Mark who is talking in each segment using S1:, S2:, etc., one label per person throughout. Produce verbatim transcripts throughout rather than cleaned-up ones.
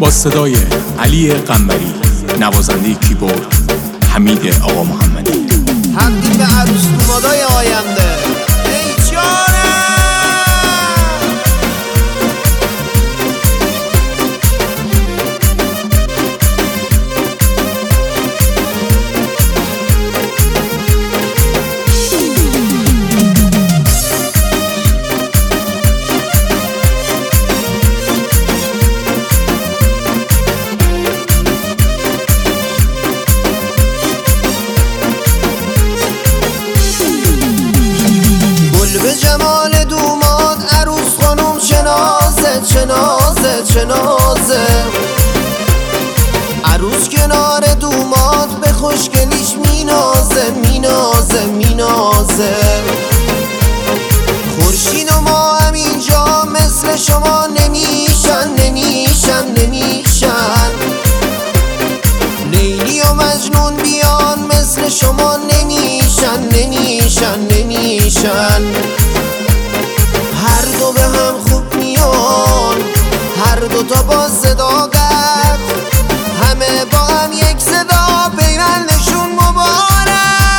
S1: با صدای علی قنبری، نوازنده کیبورد حمید آقا محمدی.
S2: تقدیم به عروس دومادای آینده. ای جانم به جمال دوماد عروس خانم چه نازه چه نازه چه نازه. عروس کنار دوماد به خوشگلیش مینازه مینازه مینازه. خورشید و ما هم اینجا مثل شما نمیشن نمیشن نمیشن. لیلی و مجنون بیان مثل شما نمیشن نمیشن نمیشن. هر دو به هم خوب میان، هر دو تا با صداقت، همه با هم یک صدا پیوندشون مبارک.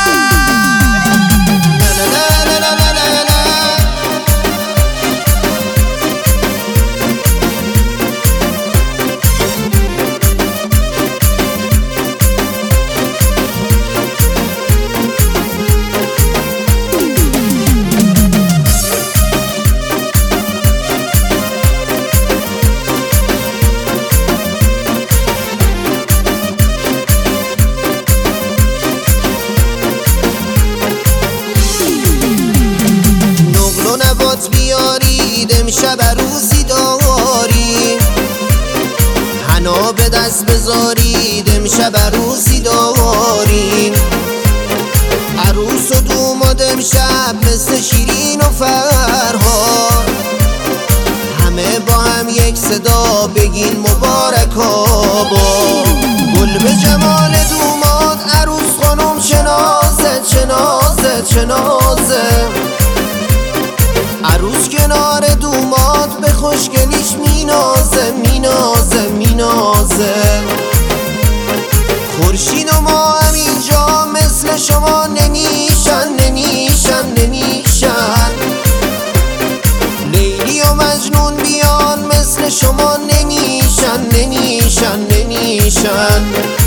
S2: بیارید امشب عروسی داریم، حنا به دست بذارید امشب عروسی داریم. عروس و دوماد امشب مثل شیرین و فرهاد، همه با هم یک صدا بگین مبارک آباد. گل به جمال دوماد عروس خانم چه نازه چه نازه چه نازه. عروس کنار دوماد به خوشگلیش مینازه مینازه مینازه. خورشید و ما هم اینجا مثل شما نمیشن نمیشن نمیشن. لیلی و مجنون بیان مثل شما نمیشن نمیشن نمیشن.